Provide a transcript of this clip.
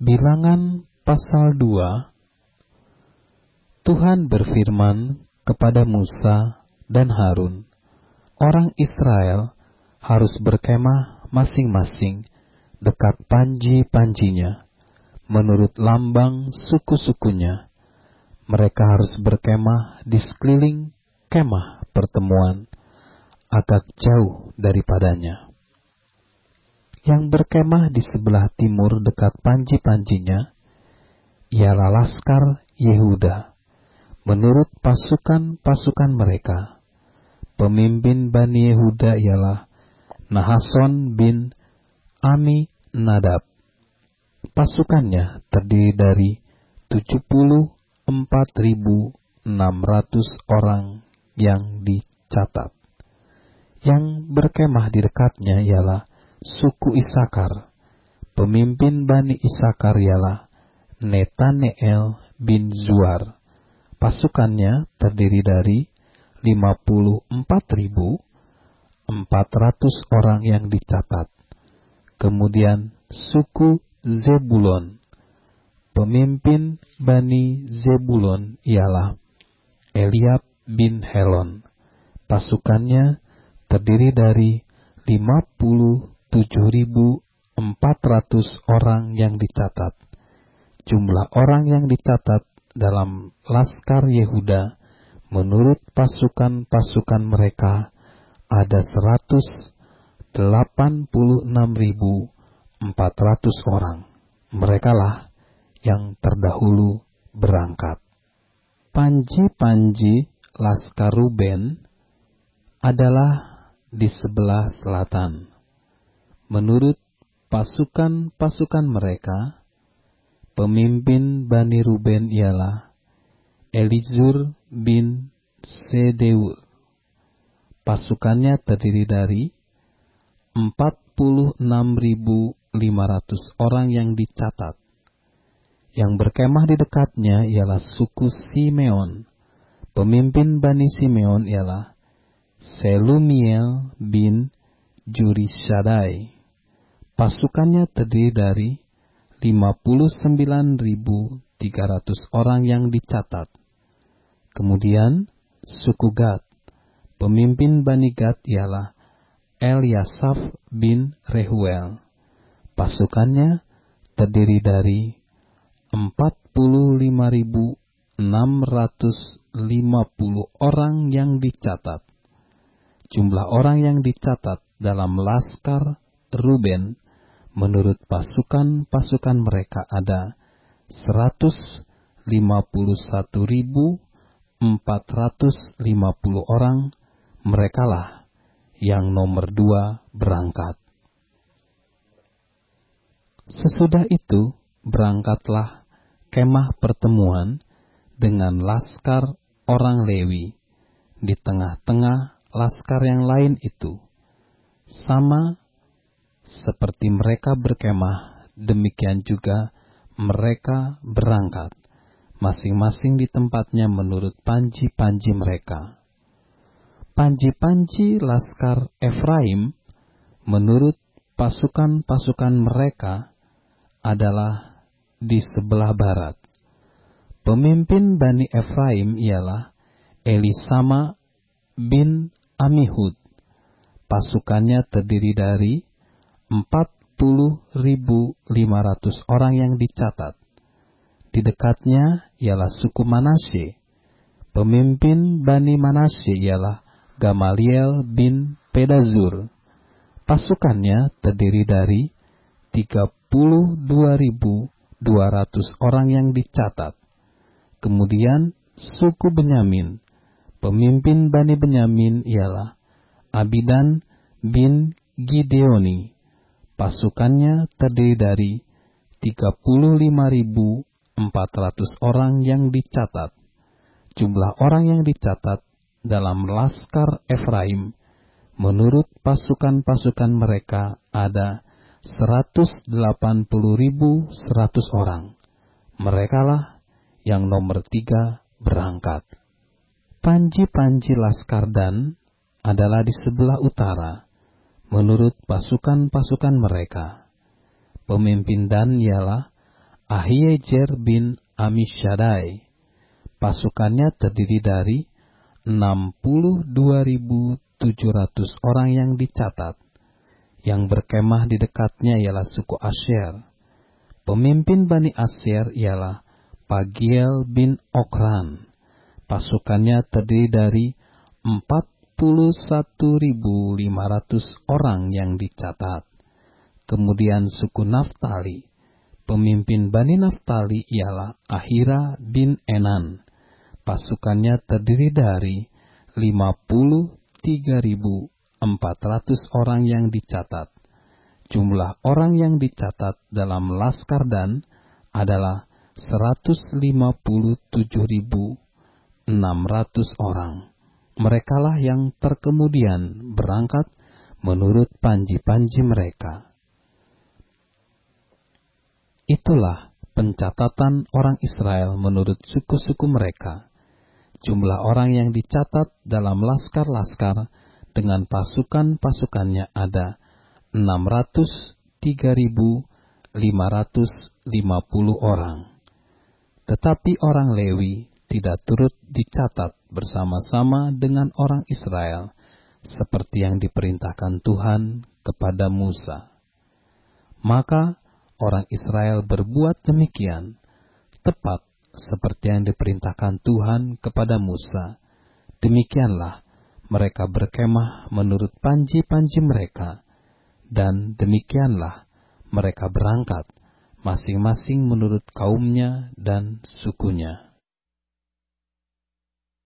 Bilangan pasal 2. Tuhan berfirman kepada Musa dan Harun, orang Israel harus berkemah masing-masing dekat panji-panjinya, menurut lambang suku-sukunya. Mereka harus berkemah di sekeliling kemah pertemuan, agak jauh daripadanya. Yang berkemah di sebelah timur dekat panji-panjinya ialah laskar Yehuda, menurut pasukan-pasukan mereka. Pemimpin Bani Yehuda ialah Nahason bin Aminadab. Pasukannya terdiri dari 74.600 orang yang dicatat. Yang berkemah di dekatnya ialah suku Isakar. Pemimpin Bani Isakar ialah Netaneel bin Zuar. Pasukannya terdiri dari 54.400 orang yang dicatat. Kemudian suku Zebulon. Pemimpin Bani Zebulon ialah Eliab bin Helon. Pasukannya terdiri dari 57.400 orang yang dicatat. Jumlah orang yang dicatat dalam laskar Yehuda menurut pasukan-pasukan mereka ada 186.400 orang. Merekalah yang terdahulu berangkat. Panji-panji laskar Ruben adalah di sebelah selatan. Menurut pasukan-pasukan mereka, pemimpin Bani Ruben ialah Elizur bin Sedeur. Pasukannya terdiri dari 46.500 orang yang dicatat. Yang berkemah di dekatnya ialah suku Simeon. Pemimpin Bani Simeon ialah Selumiel bin Jurisadai. Pasukannya terdiri dari 59.300 orang yang dicatat. Kemudian suku Gad. Pemimpin Bani Gad ialah Eliasaf bin Rehuel. Pasukannya terdiri dari 45.650 orang yang dicatat. Jumlah orang yang dicatat dalam laskar Ruben menurut pasukan-pasukan mereka ada 151.450 orang. Merekalah yang nomor 2 berangkat. Sesudah itu berangkatlah kemah pertemuan dengan laskar orang Lewi di tengah-tengah laskar yang lain itu. Sama seperti mereka berkemah, demikian juga mereka berangkat, masing-masing di tempatnya menurut panji-panji mereka. Panji-panji laskar Efraim menurut pasukan-pasukan mereka adalah di sebelah barat. Pemimpin Bani Efraim ialah Elisama bin Amihud. Pasukannya terdiri dari 40.500 orang yang dicatat. Di dekatnya ialah suku Manasye. Pemimpin Bani Manasye ialah Gamaliel bin Pedazur. Pasukannya terdiri dari 32.200 orang yang dicatat. Kemudian suku Benyamin. Pemimpin Bani Benyamin ialah Abidan bin Gideoni. Pasukannya terdiri dari 35.400 orang yang dicatat. Jumlah orang yang dicatat dalam laskar Efraim menurut pasukan-pasukan mereka ada 180.100 orang. Merekalah yang nomor 3 berangkat. Panji-panji laskar Dan adalah di sebelah utara, menurut pasukan-pasukan mereka. Pemimpin Dan ialah Ahiezer bin Amishadai. Pasukannya terdiri dari 62.700 orang yang dicatat. Yang berkemah di dekatnya ialah suku Asyer. Pemimpin Bani Asyer ialah Pagiel bin Okran. Pasukannya terdiri dari 41.500 orang yang dicatat. Kemudian suku Naftali. Pemimpin Bani Naftali ialah Ahira bin Enan. Pasukannya terdiri dari 53.400 orang yang dicatat. Jumlah orang yang dicatat dalam Laskar Dan adalah 157.600 orang. Merekalah yang terkemudian berangkat menurut panji-panji mereka. Itulah pencatatan orang Israel menurut suku-suku mereka. Jumlah orang yang dicatat dalam laskar-laskar dengan pasukan-pasukannya ada 603.550 orang. Tetapi orang Lewi tidak turut dicatat bersama-sama dengan orang Israel, seperti yang diperintahkan Tuhan kepada Musa. Maka orang Israel berbuat demikian, tepat seperti yang diperintahkan Tuhan kepada Musa. Demikianlah mereka berkemah menurut panji-panji mereka, dan demikianlah mereka berangkat, masing-masing menurut kaumnya dan sukunya.